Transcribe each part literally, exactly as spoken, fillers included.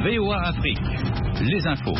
V O A Afrique, les infos.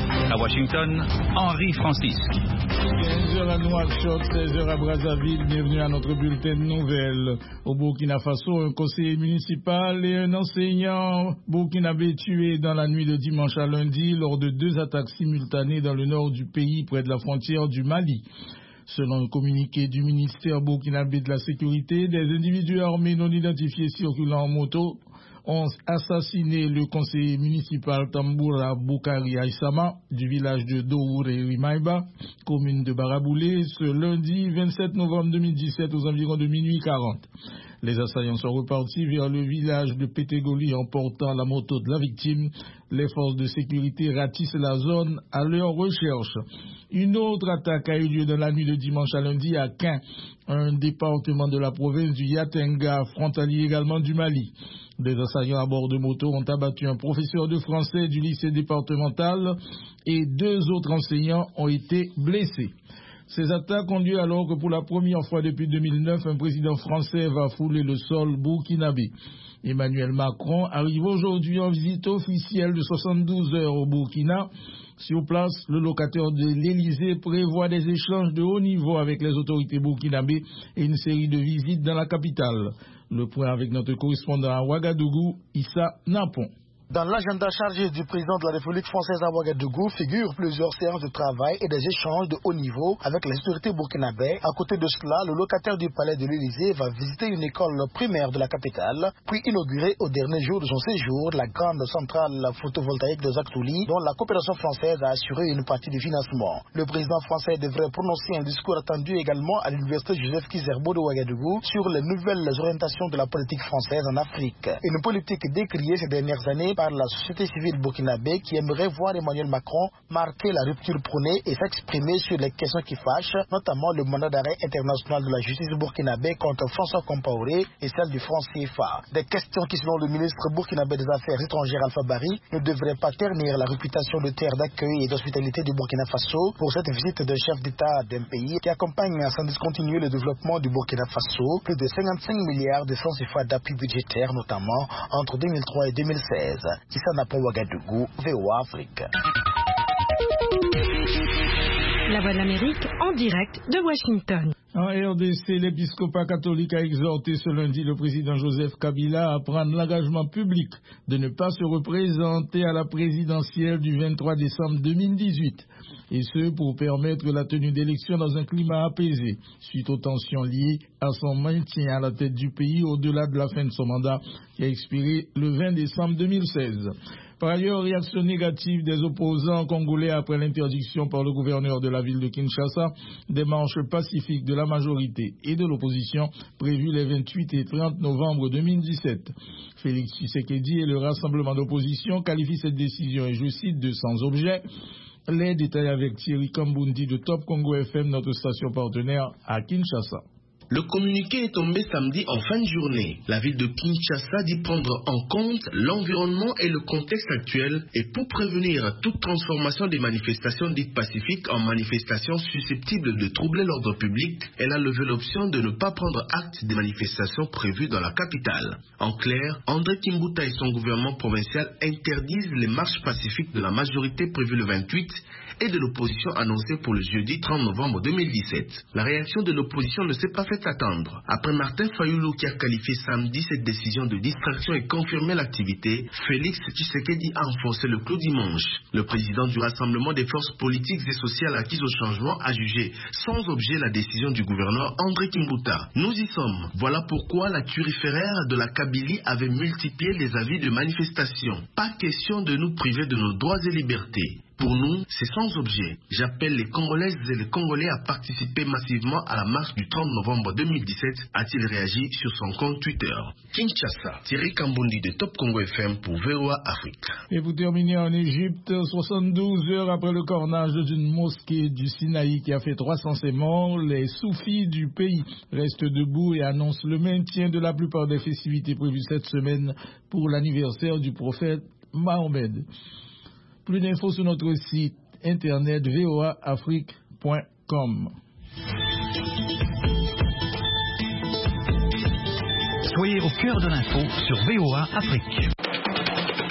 À Washington, Henri Francis. quinze heures à Nouakchott, seize heures à Brazzaville. Bienvenue à notre bulletin de nouvelles. Au Burkina Faso, un conseiller municipal et un enseignant burkinabé tués dans la nuit de dimanche à lundi lors de deux attaques simultanées dans le nord du pays près de la frontière du Mali. Selon un communiqué du ministère burkinabé de la Sécurité, des individus armés non identifiés circulant en moto ont assassiné le conseiller municipal Tamboura Boukari Aïssama du village de Dour et Rimaïba, commune de Baraboulé, ce lundi vingt-sept novembre deux mille dix-sept aux environs de minuit quarante. Les assaillants sont repartis vers le village de Pétégoli en portant la moto de la victime. Les forces de sécurité ratissent la zone à leur recherche. Une autre attaque a eu lieu dans la nuit de dimanche à lundi à Quin, un département de la province du Yatenga, frontalier également du Mali. Des assaillants à bord de moto ont abattu un professeur de français du lycée départemental et deux autres enseignants ont été blessés. Ces attaques ont lieu alors que pour la première fois depuis deux mille neuf, un président français va fouler le sol burkinabé. Emmanuel Macron arrive aujourd'hui en visite officielle de soixante-douze heures au Burkina. Sur place, le locataire de l'Élysée prévoit des échanges de haut niveau avec les autorités burkinabées et une série de visites dans la capitale. Le point avec notre correspondant à Ouagadougou, Issa Napon. Dans l'agenda chargé du président de la République française à Ouagadougou figurent plusieurs séances de travail et des échanges de haut niveau avec les autorités burkinabées. À côté de cela, le locataire du palais de l'Élysée va visiter une école primaire de la capitale, puis inaugurer au dernier jour de son séjour la grande centrale photovoltaïque de Zaktouli, dont la coopération française a assuré une partie du financement. Le président français devrait prononcer un discours attendu également à l'université Joseph Kizerbo de Ouagadougou sur les nouvelles orientations de la politique française en Afrique. Une politique décriée ces dernières années par la société civile burkinabé qui aimerait voir Emmanuel Macron marquer la rupture prônée et s'exprimer sur les questions qui fâchent, notamment le mandat d'arrêt international de la justice burkinabé contre François Compaoré et celle du franc C F A. Des questions qui, selon le ministre burkinabé des Affaires étrangères Alpha Bari, ne devraient pas ternir la réputation de terre d'accueil et d'hospitalité du Burkina Faso pour cette visite d'un chef d'État d'un pays qui accompagne sans discontinuer le développement du Burkina Faso, plus de cinquante-cinq milliards de francs C F A d'appui budgétaire notamment entre deux mille trois et deux mille seize. Issa Napon, Ouagadougou, V O A Afrique. La Voix de l'Amérique en direct de Washington. En R D C, l'épiscopat catholique a exhorté ce lundi le président Joseph Kabila à prendre l'engagement public de ne pas se représenter à la présidentielle du vingt-trois décembre deux mille dix-huit. Et ce, pour permettre la tenue d'élections dans un climat apaisé, suite aux tensions liées à son maintien à la tête du pays au-delà de la fin de son mandat qui a expiré le vingt décembre deux mille seize. Par ailleurs, réaction négative des opposants congolais après l'interdiction par le gouverneur de la ville de Kinshasa des marches pacifiques de la majorité et de l'opposition prévues les vingt-huit et trente novembre deux mille dix-sept. Félix Tshisekedi et le rassemblement d'opposition qualifient cette décision, et je cite, de sans objet. Les détails avec Thierry Kambundi de Top Congo F M, notre station partenaire à Kinshasa. Le communiqué est tombé samedi en fin de journée. La ville de Kinshasa dit prendre en compte l'environnement et le contexte actuel et pour prévenir toute transformation des manifestations dites pacifiques en manifestations susceptibles de troubler l'ordre public, elle a levé l'option de ne pas prendre acte des manifestations prévues dans la capitale. En clair, André Kimbuta et son gouvernement provincial interdisent les marches pacifiques de la majorité prévues le vingt-huit et de l'opposition annoncée pour le jeudi trente novembre deux mille dix-sept. La réaction de l'opposition ne s'est pas fait attendre. Après Martin Fayulu qui a qualifié samedi cette décision de distraction et confirmé l'activité, Félix Tshisekedi a enfoncé le clou dimanche. Le président du Rassemblement des forces politiques et sociales acquises au changement a jugé sans objet la décision du gouverneur André Kimbuta. Nous y sommes. Voilà pourquoi la turiféraire de la Kabylie avait multiplié les avis de manifestation. Pas question de nous priver de nos droits et libertés. Pour nous, c'est sans objet. J'appelle les Congolaises et les Congolais à participer massivement à la marche du trente novembre deux mille dix-sept, a-t-il réagi sur son compte Twitter. Kinshasa, Thierry Kambundi de Top Congo F M pour V O A Afrique. Et vous terminez en Égypte, soixante-douze heures après le cornage d'une mosquée du Sinaï qui a fait trois cents morts, les soufis du pays restent debout et annoncent le maintien de la plupart des festivités prévues cette semaine pour l'anniversaire du prophète Mahomet. Plus d'infos sur notre site internet v o a afrique point com. Soyez au cœur de l'info sur V O A Afrique.